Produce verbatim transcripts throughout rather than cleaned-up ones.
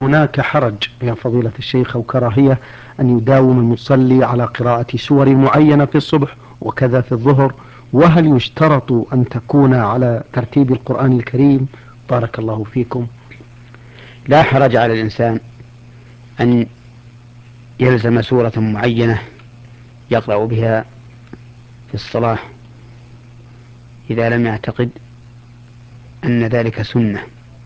هناك حرج يا فضيلة الشيخ أو كراهية أن يداوم المصلي على قراءة سور معينة في الصبح وكذا في الظهر؟ وهل يشترط أن تكون على ترتيب القرآن الكريم؟ بارك الله فيكم. لا حرج على الإنسان أن يلزم سورة معينة يقرأ بها في الصلاة إذا لم يعتقد أن ذلك سنة،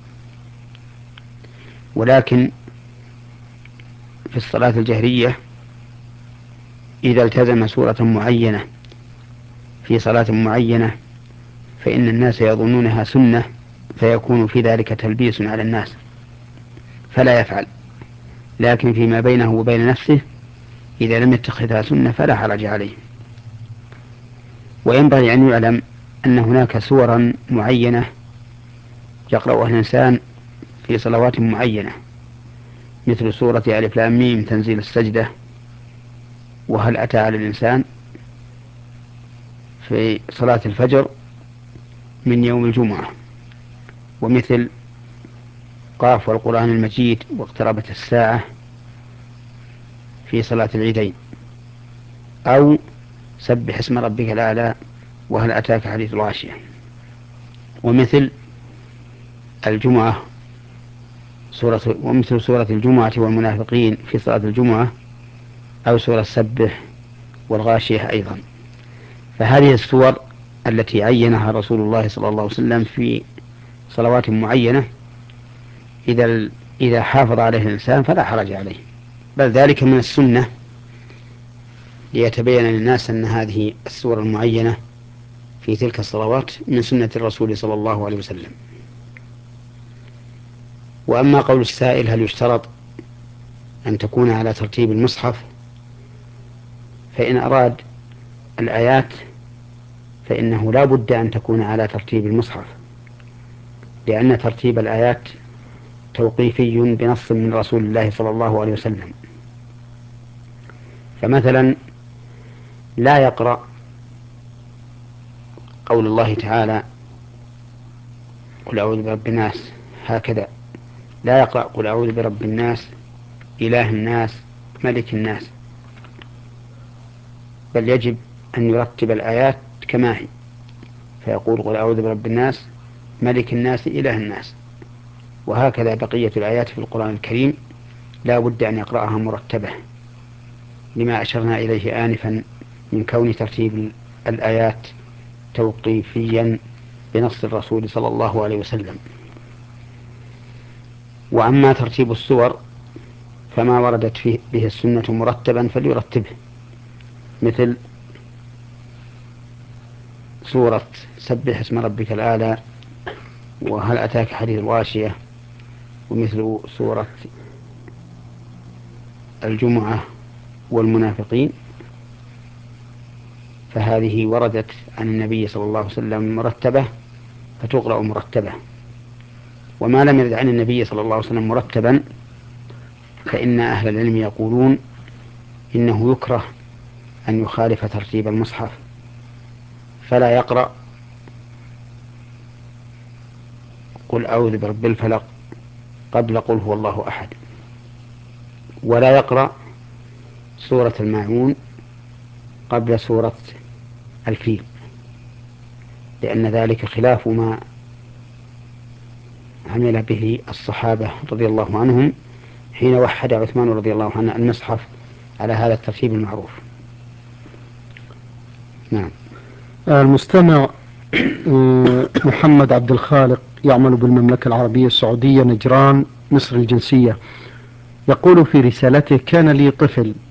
ولكن في الصلاة الجهرية إذا التزم سورة معينة في صلاة معينة فإن الناس يظنونها سنة، فيكون في ذلك تلبيس على الناس فلا يفعل. لكن فيما بينه وبين نفسه إذا لم يتخذها سنة فلا حرج عليه. وينبغي أن يعلم أن هناك سورا معينة يقرأها الإنسان في صلوات معينة، مثل سورة ألف لام ميم تنزيل السجدة، وهل أتى على الإنسان في صلاة الفجر من يوم الجمعة، ومثل قاف والقرآن المجيد واقتربت الساعة في صلاة العيدين، أو سبح اسم ربك الأعلى وهل أتاك حديث الغاشية، ومثل الجمعة سورة ومثل سورة الجمعة والمنافقين في صلاة الجمعة، أو سورة سبح والغاشية أيضا. فهذه السور التي عينها رسول الله صلى الله عليه وسلم في صلوات معينة إذا إذا حافظ عليه الإنسان فلا حرج عليه، بل ذلك من السنة ليتبين للناس أن هذه السور المعينة في تلك الصلوات من سنة الرسول صلى الله عليه وسلم. وأما قول السائل هل يشترط أن تكون على ترتيب المصحف، فإن أراد الآيات فإنه لا بد أن تكون على ترتيب المصحف، لأن ترتيب الآيات توقيفي بنص من رسول الله صلى الله عليه وسلم. فمثلا لا يقرأ قول الله تعالى قل أعوذ برب الناس هكذا، لا يقرأ قل أعوذ برب الناس إله الناس ملك الناس، بل يجب أن يرتب الآيات كما هي، فيقول قل أعوذ برب الناس ملك الناس إله الناس. وهكذا بقية الآيات في القرآن الكريم لا بد أن يقرأها مرتبة، لما أشرنا إليه آنفا من كون ترتيب الآيات توقيفيا بنص الرسول صلى الله عليه وسلم. وأما ترتيب السور فما وردت فيه به السنة مرتبا فليرتبه، مثل سورة سبح اسم ربك الأعلى وهل أتاك حديث الغاشية، ومثل سورة الجمعة والمنافقين، فهذه وردت عن النبي صلى الله عليه وسلم مرتبة فتقرأ مرتبة. وما لم يرد عن النبي صلى الله عليه وسلم مرتبا فإن أهل العلم يقولون إنه يكره أن يخالف ترتيب المصحف، فلا يقرأ قل أعوذ برب الفلق قبل قل هو الله أحد، ولا يقرأ سورة الماعون قبل سورة الفيل، لأن ذلك خلاف ما عمل به الصحابة رضي الله عنهم حين وحد عثمان رضي الله عنه المصحف على هذا الترتيب المعروف. نعم. المستمع محمد عبد الخالق يعمل بالمملكة العربية السعودية نجران مصر الجنسية، يقول في رسالته: كان لي طفل